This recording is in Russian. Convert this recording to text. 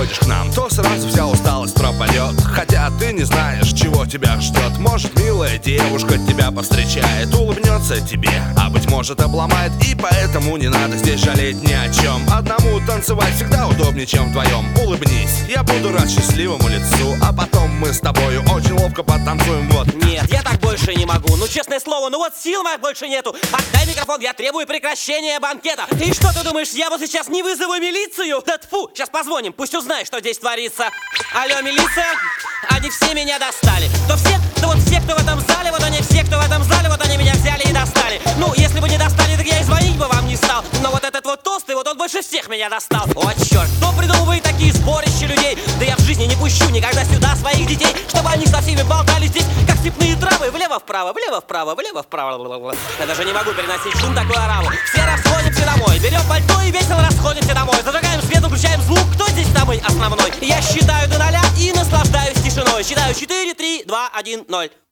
приходишь к нам, то сразу вся усталость пропадет. Хотя ты не знаешь, чего тебя ждет. Может, милая девушка тебя повстречает, улыбнется тебе, а быть может обломает. И поэтому не надо здесь жалеть ни о чем. Одному танцевать всегда удобнее, чем вдвоем. Улыбнись, я буду рад счастливому лицу, а потом мы с тобою очень ловко потанцуем, вот. Нет, я так больше не могу, ну честное слово, ну вот сил моих больше нету. Отдай микрофон, я требую прекращения банкета. И что ты думаешь, я вот сейчас не вызову милицию? Да тьфу, сейчас позвоним, пусть узнает, что здесь творится. Алло, милиция, они все меня достали. Кто все? Да вот все, кто в этом зале, вот они все, кто в этом зале, вот они меня взяли и достали. Ну, если бы не достали, так я и звонить бы вам не стал. Но вот этот вот толстый, вот он больше всех меня достал. О, черт, кто придумывает такие сборища людей? Да я в жизни не пущу никогда сюда своих детей, чтобы они со всеми болтали здесь, как степные травы. Влево-вправо, влево-вправо, влево-вправо. Я даже не могу переносить шум такой оравы. Все расходимся домой, берем пальто и весело расходимся домой. Зажигаем свет, выключаем звук, кто здесь самый основной? Я считаю до 0 и наслаждаюсь тишиной. Считаю 4, 3, 2, 1, 0.